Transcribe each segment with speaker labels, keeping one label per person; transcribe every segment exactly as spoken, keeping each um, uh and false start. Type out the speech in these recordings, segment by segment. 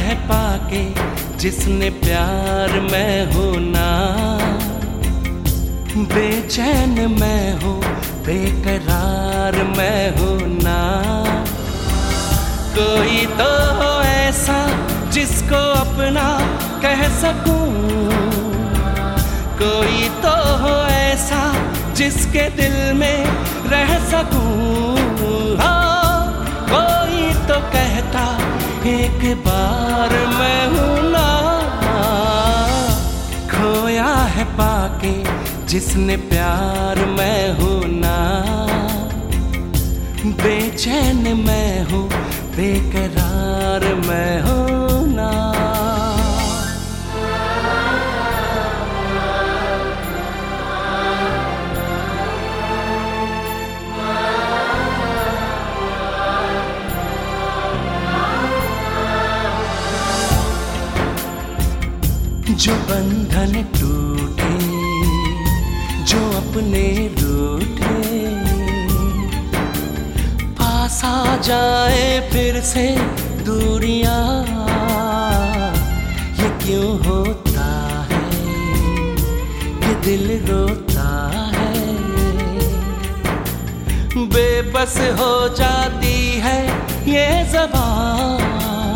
Speaker 1: है पाके जिसने प्यार मैं हूँ ना, बेचैन मैं हूँ बेकरार मैं हूँ ना। कोई तो हो ऐसा जिसको अपना कह सकूं, कोई तो हो ऐसा जिसके दिल में रह सकूं। हाँ, कोई तो कहता एक बार मैं हूँ ना, खोया है पाके जिसने प्यार मैं हूँ ना, बेचैन मैं हूँ बेकरार मैं हूँ ना। जो बंधन टूटे, जो अपने रूठे, पास आ जाए फिर से दूरियां, ये क्यों होता है, ये दिल रोता है। बेबस हो जाती है ये ज़बान,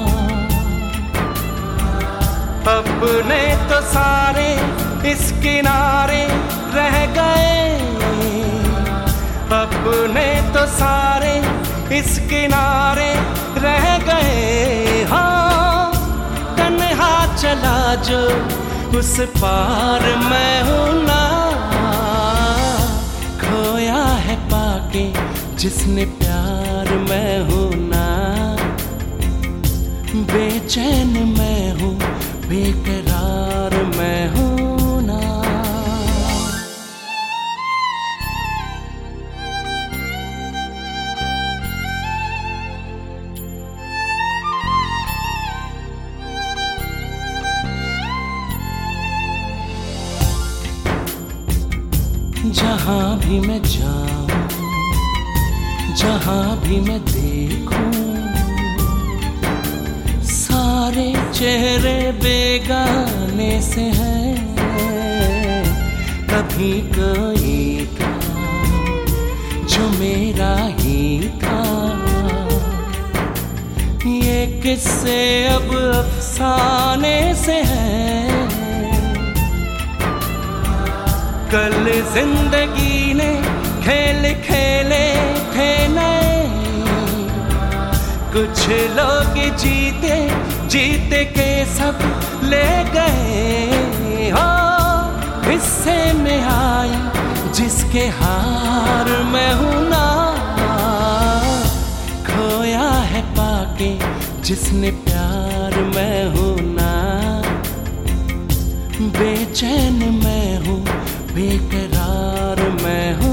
Speaker 1: अपने तो सारे इस किनारे रह गए, अपने तो सारे इस किनारे रह गए। हाँ, तन्हा चला जो उस पार मैं हूँ ना, खोया है पाके जिसने प्यार मैं हूँ ना, बेचैन मैं हूँ बेकरार मैं हूँ ना। जहाँ भी मैं जाऊँ, जहाँ भी मैं देखूं, सारे चेहरे बेगाने से हैं। कभी कोई था जो मेरा ही था, ये किस्से अब अफसाने से हैं। कल जिंदगी ने खेल खेले थे नए, कुछ लोग जीते जीते के सब ले गए। हो हिस्से में आई जिसके हार मैं हूँ ना, खोया है पाके जिसने प्यार मैं हूँ ना, बेचैन मैं हूँ बेकरार मैं हूँ।